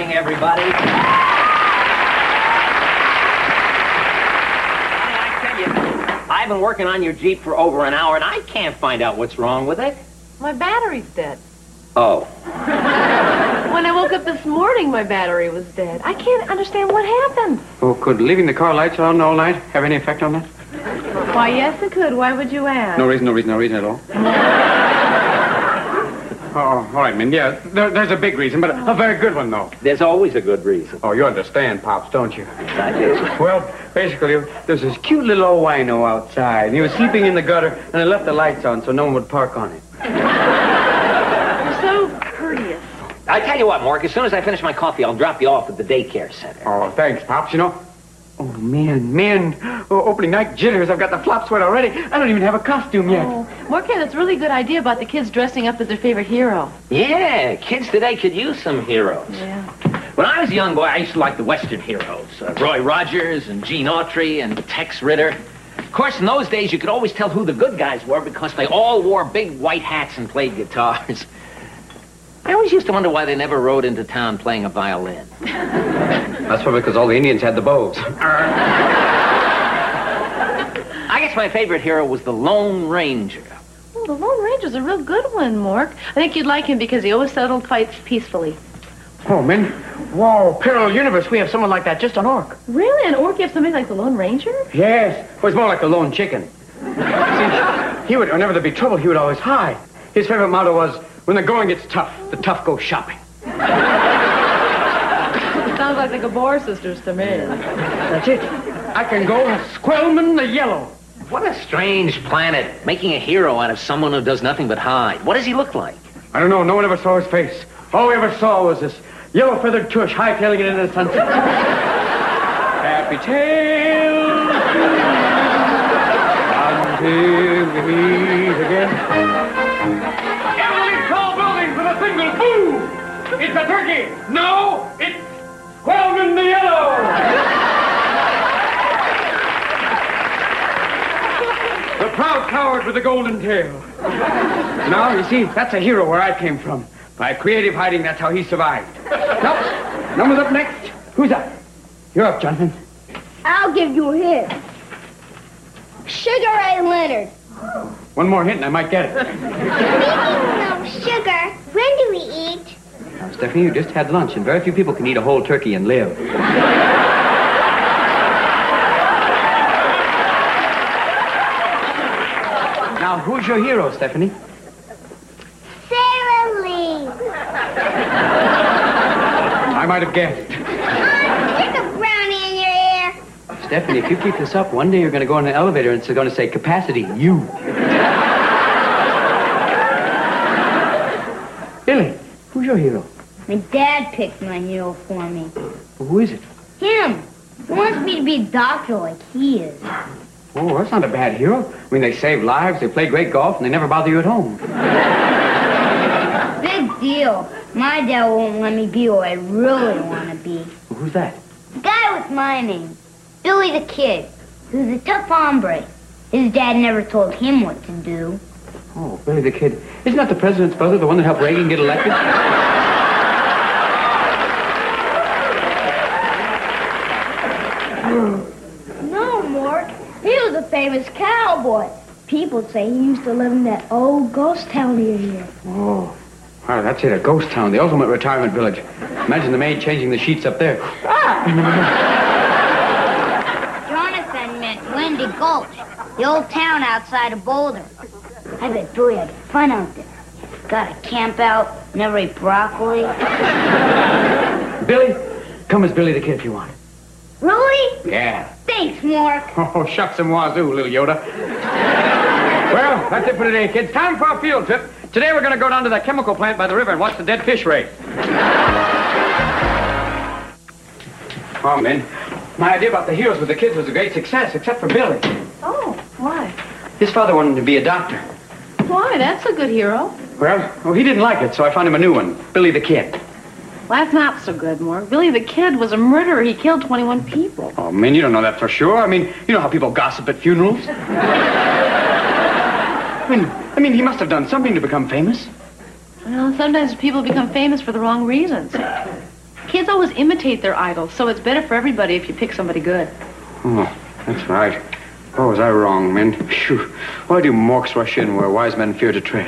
morning, everybody. I tell you, I've been working on your Jeep for over an hour, and I can't find out what's wrong with it. My battery's dead. Oh. When I woke up this morning, my battery was dead. I can't understand what happened. Oh, could leaving the car lights on all night have any effect on that? Why, yes, it could. Why would you ask? No reason at all. Oh, all right, Min. Yeah, there's a big reason, but a very good one, though. There's always a good reason. Oh, you understand, Pops, don't you? I do. Well, basically, there's this cute little old wino outside, and he was sleeping in the gutter, and I left the lights on so no one would park on it. You're so courteous. I tell you what, Mark, as soon as I finish my coffee, I'll drop you off at the daycare center. Oh, thanks, Pops. You know... Oh, man. Oh, opening night jitters. I've got the flop sweat already. I don't even have a costume yet. Oh, Mork had this really good idea about the kids dressing up as their favorite hero. Yeah, kids today could use some heroes. Yeah. When I was a young boy, I used to like the Western heroes. Roy Rogers and Gene Autry and Tex Ritter. Of course, in those days, you could always tell who the good guys were because they all wore big white hats and played guitars. I always used to wonder why they never rode into town playing a violin. That's probably because all the Indians had the bows. I guess my favorite hero was the Lone Ranger. Oh, the Lone Ranger's a real good one, Mork. I think you'd like him because he always settled fights peacefully. Oh, Min. Whoa, parallel universe. We have someone like that just on Ork. Really? On Ork you have somebody like the Lone Ranger? Yes. Well, it's more like the lone chicken. See, he would, whenever there'd be trouble, he would always hide. His favorite motto was, when the going gets tough, the tough go shopping. Sounds like the Gabor sisters to me. That's it. I can go as Squellman the Yellow. What a strange planet, making a hero out of someone who does nothing but hide. What does he look like? I don't know. No one ever saw his face. All we ever saw was this yellow-feathered tush hightailing it into the sunset. Happy tales until we meet again. Emily tall buildings with a single boom. It's a turkey. No, it's Squellman the Yellow. The proud coward with the golden tail. Now, you see, that's a hero where I came from. By creative hiding, that's how he survived. Now, number's up next. Who's up? You're up, Jonathan. I'll give you a hint. Sugar Ray Leonard. One more hint and I might get it. Speaking of sugar, when do we eat? Now, Stephanie, you just had lunch, and very few people can eat a whole turkey and live. Now, who's your hero, Stephanie? Sarah Lee. I might have guessed. Stick a brownie in your ear. Stephanie, if you keep this up, one day you're going to go in an elevator and it's going to say, capacity, you. Billy, who's your hero? My dad picked my hero for me. Well, who is it? Him. He wants me to be a doctor like he is. Oh, that's not a bad hero. I mean, they save lives, they play great golf, and they never bother you at home. Big deal. My dad won't let me be who I really want to be. Well, who's that? The guy with my name. Billy the Kid. Who's a tough hombre. His dad never told him what to do. Oh, Billy the Kid. Isn't that the president's brother, the one that helped Reagan get elected? No, Mort. He was a famous cowboy. People say he used to live in that old ghost town near here. Oh. Wow, that's it, a ghost town, the ultimate retirement village. Imagine the maid changing the sheets up there. Jonathan meant Windy Gulch, the old town outside of Boulder. I bet Billy had fun out there. Gotta camp out, never eat broccoli. Billy, come as Billy the Kid if you want. Really? Yeah. Thanks, Mark. Oh, shucks and wazoo, little Yoda. Well, that's it for today, kids. Time for a field trip. Today we're going to go down to that chemical plant by the river and watch the dead fish race. Oh, Min, my idea about the heroes with the kids was a great success, except for Billy. Oh, why? His father wanted to be a doctor. Why? That's a good hero. Well, he didn't like it, so I found him a new one, Billy the Kid. Well, that's not so good, Mork. Billy the Kid was a murderer. He killed 21 people. Oh, Min, you don't know that for sure. I mean, you know how people gossip at funerals. I mean, he must have done something to become famous. Well, sometimes people become famous for the wrong reasons. Kids always imitate their idols, so it's better for everybody if you pick somebody good. Oh, that's right. Oh, was I wrong, Min? Phew. Why do morks rush in where wise men fear to tread?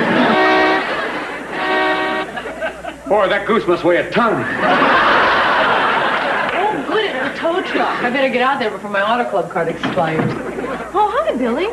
Boy, that goose must weigh a ton. Oh, good, it's a tow truck. I better get out there before my auto club card expires. Oh, hi, Billy.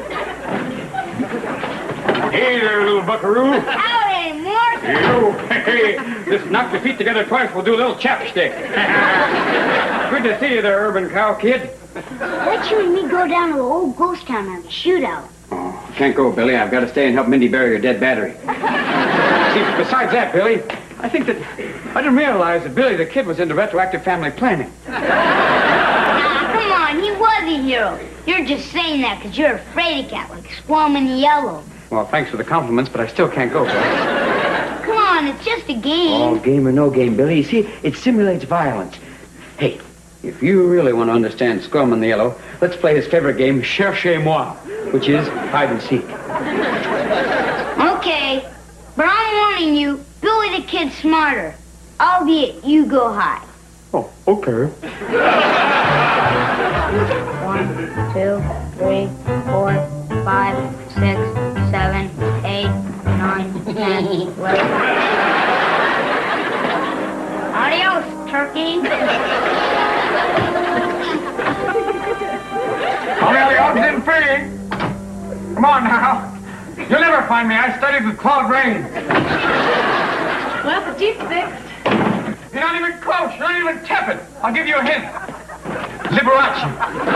Hey there, little buckaroo. Howdy, Mort. Hey, just knock your feet together twice, we'll do a little chapstick. Good to see you there, Urban Cow Kid. Let you and me go down to the old ghost town and have a shootout. Oh, can't go, Billy. I've got to stay and help Mindy bury her dead battery. See, besides that, Billy, I didn't realize that Billy the Kid was into retroactive family planning. Nah, come on, he was a hero. You're just saying that because you're a fraidy cat like Squam in the Yellow. Well, thanks for the compliments, but I still can't go, Billy. Come on, it's just a game. Oh, game or no game, Billy. You see, it simulates violence. Hey, if you really want to understand Squam in the Yellow, let's play his favorite game, Cherchez-moi, which is hide and seek. Okay, but I'm warning you, Billy the Kid's smarter. Albeit, you go high. Oh, okay. 1, 2, 3, 4, 5, 6, 7, 8, 9, 10, 11. Adios, turkey. Only the odds in free. Come on now. You'll never find me. I studied with Claude Rains. Well, the Jeep's fixed. You're not even close. You're not even tepid. I'll give you a hint. Liberace.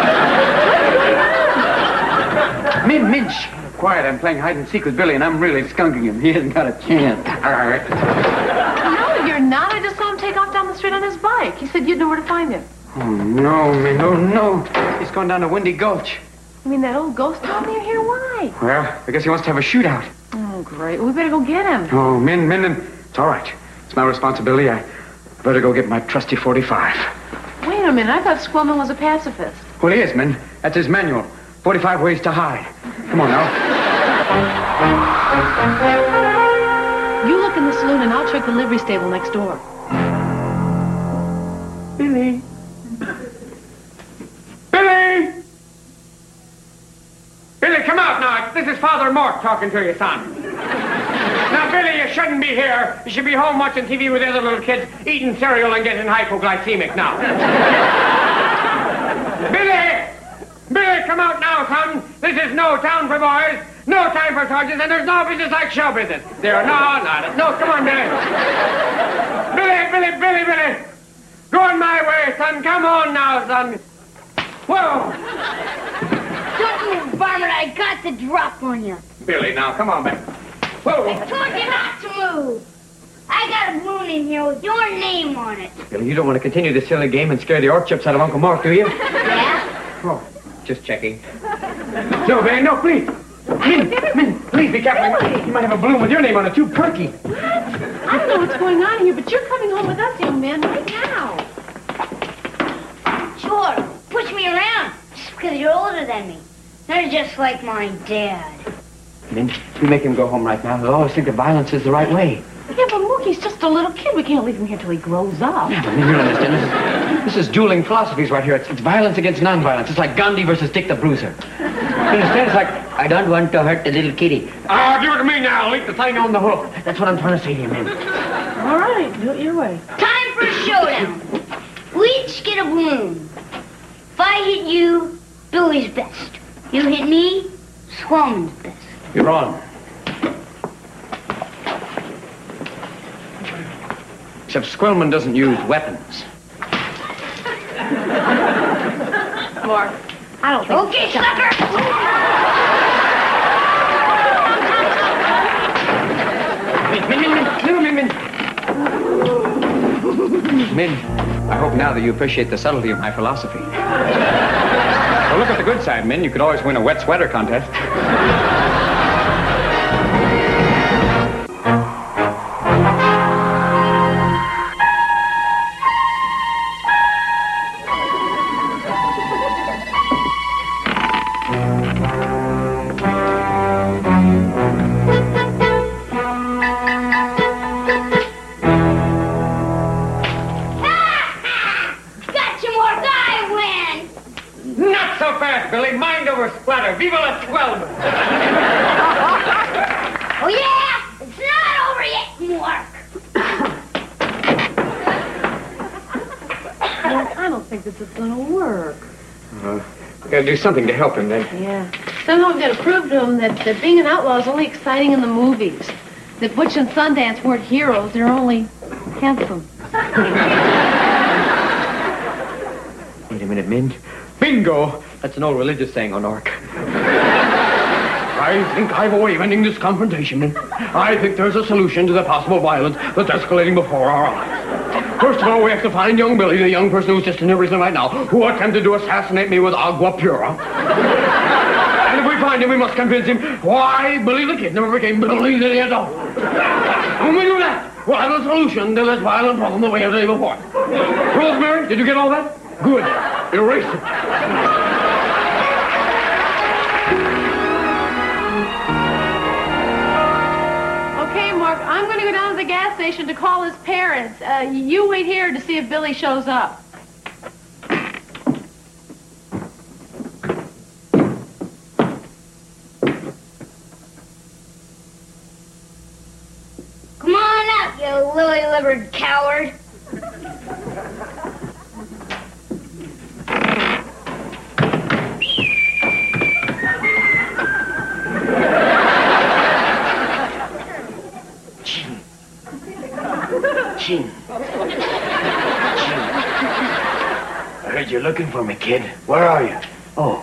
Min, shh. Quiet. I'm playing hide and seek with Billy, and I'm really skunking him. He hasn't got a chance. All right. No, you're not. I just saw him take off down the street on his bike. He said you'd know where to find him. Oh, no, Min. Oh, no. He's going down to Windy Gulch. You mean that old ghost town near here? Why? Well, I guess he wants to have a shootout. Oh, great. We better go get him. Oh, Min, it's all right. It's my responsibility. I better go get my trusty 45. Wait a minute. I thought Squellman was a pacifist. Well, he is, Min. That's his manual. 45 ways to hide. Come on, now. You look in the saloon and I'll check the livery stable next door. Billy. Billy! Billy, come out now. This is Father Mort talking to you, son. Now, Billy, you shouldn't be here. You should be home watching TV with the other little kids, eating cereal and getting hypoglycemic now. Billy! Billy, come out now, son. This is no town for boys, no time for sergeants, and there's no business like show business. There, no, come on, Billy. Billy. Going my way, son. Come on now, son. Whoa. Don't move, varmint. I got the drop on you. Billy, now, come on back. Whoa. I told you not to move. I got a balloon in here with your name on it. Billy, you don't want to continue this silly game and scare the orc chips out of Uncle Mark, do you? Yeah? Oh, just checking. No, Billy, no, please. Min, please be careful. You might have a balloon with your name on it, too perky. What? I don't know what's going on here, but you're coming home with us, young man, right now. Sure. Push me around. Just because you're older than me. They're just like my dad. Min, you make him go home right now. He'll always think that violence is the right way. Yeah, but Mookie's just a little kid. We can't leave him here till he grows up. Yeah, but Min, you don't understand. This is dueling philosophies right here. It's violence against non-violence. It's like Gandhi versus Dick the Bruiser. You understand? It's like, I don't want to hurt the little kitty. Oh, give it to me now. I'll eat the thing on the hook. That's what I'm trying to say to you, Min. All right, do it your way. Time for a showdown. We each get a balloon. If I hit you, Billy's best. You hit me, Squam's best. You're on. Except Squellman doesn't use weapons. Mark, I don't think... Okay, sucker! Min, I hope now that you appreciate the subtlety of my philosophy. Well, look at the good side, Min. You could always win a wet sweater contest. think this is going to work. We gotta do something to help him then. Yeah. Somehow we've got to prove to him that being an outlaw is only exciting in the movies. That Butch and Sundance weren't heroes, they're only handsome. Wait a minute, Min. Bingo! That's an old religious saying on Orc. I think I have a way of ending this confrontation, Min. I think there's a solution to the possible violence that's escalating before our eyes. First of all, we have to find young Billy, the young person who's just in prison right now, who attempted to assassinate me with agua pura. And if we find him, we must convince him why Billy the Kid never became Billy the Adult. When we do that, we'll have a solution to this violent problem that we had the day before. Rosemary, did you get all that? Good. Erase it. Okay, Mark, I'm going to go down to the gas station to call his parents. You wait here to see if Billy shows up. Come on out, you lily-livered coward. Gene. I heard you're looking for me, kid. Where are you? Oh.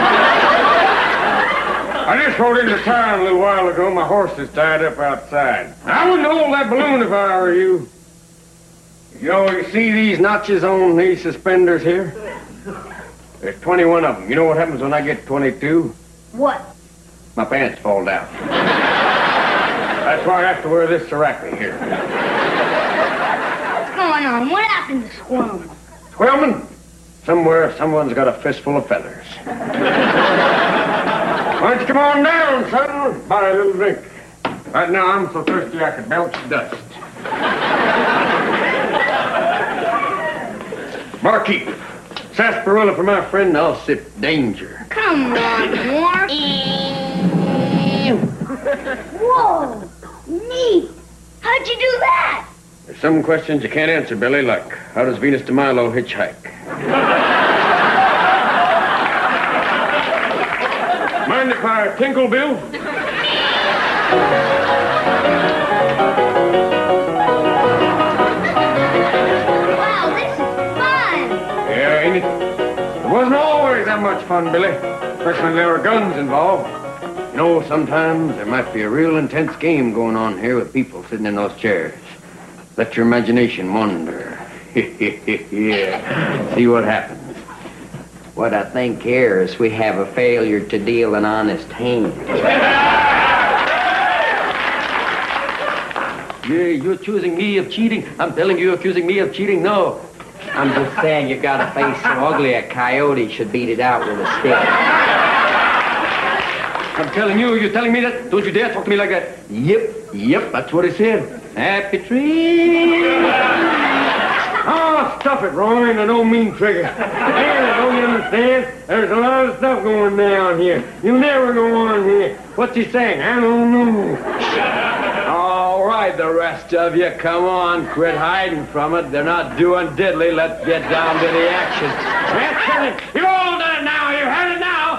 I just rode into town a little while ago. My horse is tied up outside. I wouldn't hold that balloon if I were you. You see these notches on these suspenders here? There's 21 of them. You know what happens when I get 22? What? My pants fall down. That's why I have to wear this serape here. What's going on? What happened to Squirm? Squirming? Somewhere, someone's got a fistful of feathers. Why don't you come on down, son? Buy a little drink. Right now, I'm so thirsty I could belch dust. Barkeep, sarsaparilla for my friend, I'll sip danger. Come on, Mark. Whoa! Neat! How'd you do that? There's some questions you can't answer, Billy, like how does Venus de Milo hitchhike? Mind if I tinkle, Bill? Wow, this is fun! Yeah, ain't it? It wasn't always that much fun, Billy. Especially when there were guns involved. You know, sometimes there might be a real intense game going on here with people sitting in those chairs. Let your imagination wander. Yeah. See what happens. What I think here is we have a failure to deal an honest hand. Yeah, you're accusing me of cheating. I'm telling you, you're accusing me of cheating. No. I'm just saying you got a face so ugly a coyote should beat it out with a stick. I'm telling you, you're telling me that? Don't you dare talk to me like that. Yep, that's what he said. Happy tree. Oh, stuff it, Roy, and I don't mean trigger. Hey, don't you understand? There's a lot of stuff going down here. You'll never go on here. What's he saying? I don't know. All right, the rest of you, come on. Quit hiding from it. They're not doing diddly. Let's get down to the action. That's it. You've all done it now. You've had it now.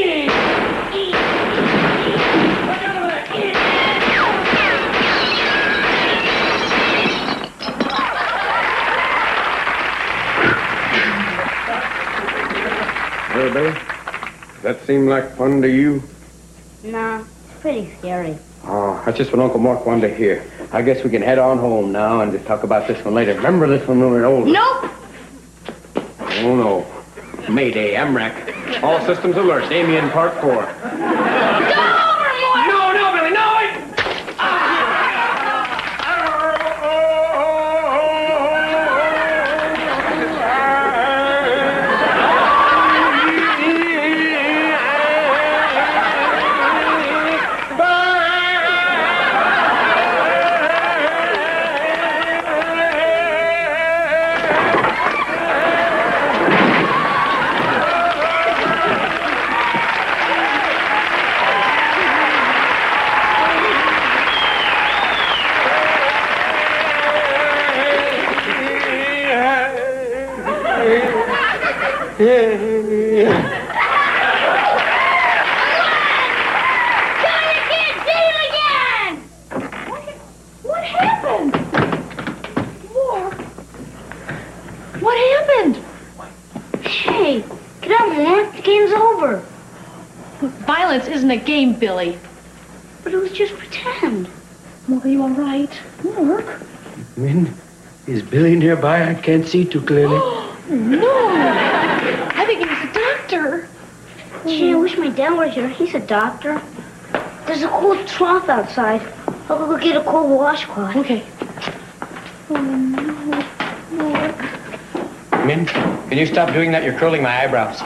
Well, Billy, does that seem like fun to you? No, it's pretty scary. Oh, that's just what Uncle Mark wanted to hear. I guess we can head on home now and just talk about this one later. Remember this one when we're older? Nope! Oh, no. Mayday, MRAC. All systems alert. Damien, Part 4. Go over, Mark! No, Billy, no! What happened? Mort. What happened? Hey, get up, Mort. The game's over. Violence isn't a game, Billy. But it was just pretend. Mort, are you all right? Mort? Min, is Billy nearby? I can't see too clearly. No. I think he was a doctor. Gee, I wish my dad were here. He's a doctor. There's a cold trough outside. I'll go get a cold washcloth. Okay. Min, can you stop doing that? You're curling my eyebrows.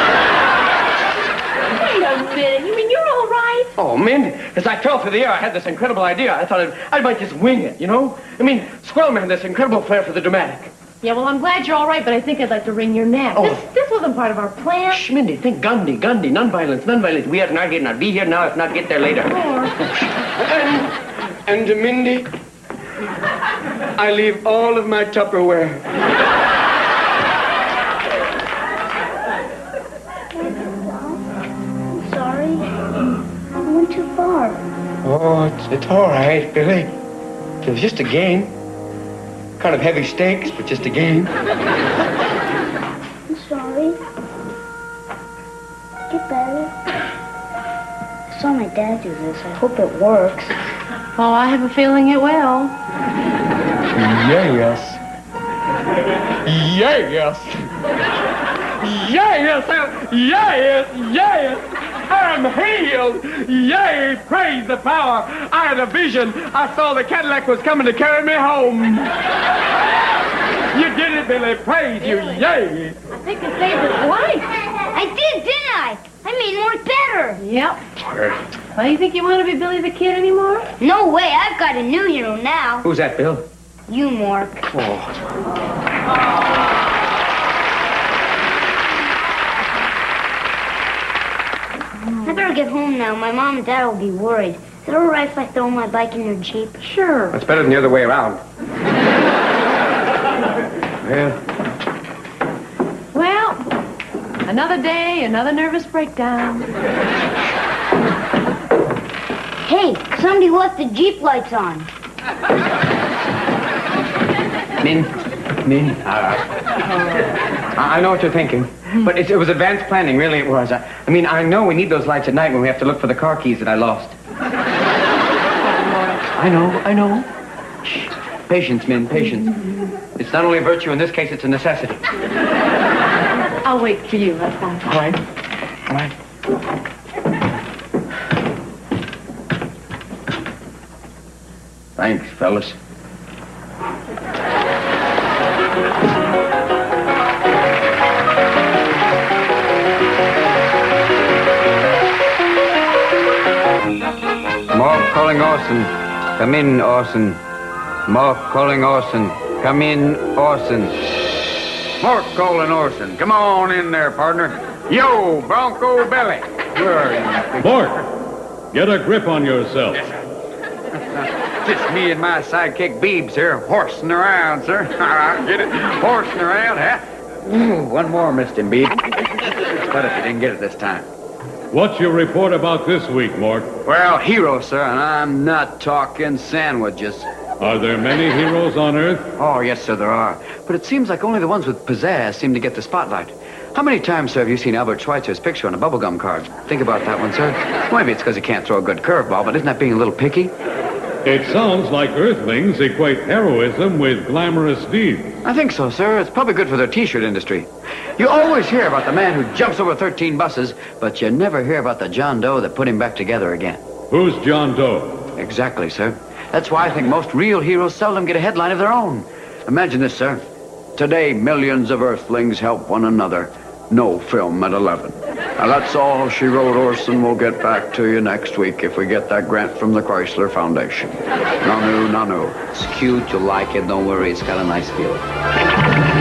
Wait a minute. You mean you're all right? Oh, Min, as I fell through the air, I had this incredible idea. I thought I might just wing it, you know? I mean, Squirrelman had this incredible flair for the dramatic. Yeah, well, I'm glad you're all right, but I think I'd like to wring your neck. Oh. This wasn't part of our plan. Shh, Mindy, think Gandhi, nonviolence. We are not getting out. Be here now, if not, get there later. And Mindy, I leave all of my Tupperware. I'm sorry. I went too far. Oh, it's all right, Billy. It was just a game. Kind of heavy stakes, but just a game. I'm sorry. Get better. I saw my dad do this. I hope it works. Oh, I have a feeling it will. Yes. I'm healed. Yay, praise the power. I had a vision. I saw the Cadillac was coming to carry me home. You did it, Billy. Praise you. Yay. I think it saved his life. I did, didn't I? I made Mort better. Yep. Well, you think you want to be Billy the Kid anymore? No way. I've got a new hero now. Who's that, Bill? You, Mort. I better get home now. My mom and dad will be worried. Is it all right if I throw my bike in your Jeep? Sure. That's better than the other way around. Well, another day, another nervous breakdown. Hey, somebody left the Jeep lights on. Min. I know what you're thinking, but it was advanced planning, really it was. I mean, I know we need those lights at night when we have to look for the car keys that I lost. I know. Shh. Patience, Min, patience. It's not only a virtue, in this case, it's a necessity. I'll wait for you. That's fine. All right. Thanks, fellas. Mark calling Orson. Come in, Orson. Mark calling Orson. Come in, Orson. Mark calling Orson. Come on in there, partner. Yo, Bronco Billy. Where are you? Mort, get a grip on yourself. Just me and my sidekick Beebs here, horsing around, sir. Get it? Horsing around, huh? Ooh, one more, Mr. Beeb. But if you didn't get it this time. What's your report about this week, Mort? Well, heroes, sir, and I'm not talking sandwiches. Are there many heroes on Earth? Oh, yes, sir, there are. But it seems like only the ones with pizzazz seem to get the spotlight. How many times, sir, have you seen Albert Schweitzer's picture on a bubblegum card? Think about that one, sir. Well, maybe it's because he can't throw a good curveball, but isn't that being a little picky? It sounds like Earthlings equate heroism with glamorous deeds. I think so, sir. It's probably good for their T-shirt industry. You always hear about the man who jumps over 13 buses, but you never hear about the John Doe that put him back together again. Who's John Doe? Exactly, sir. That's why I think most real heroes seldom get a headline of their own. Imagine this, sir. Today, millions of Earthlings help one another. No film at 11. Now, that's all she wrote, Orson. We'll get back to you next week if we get that grant from the Chrysler Foundation. Nanu. It's cute. You'll like it. Don't worry. It's got a nice feel.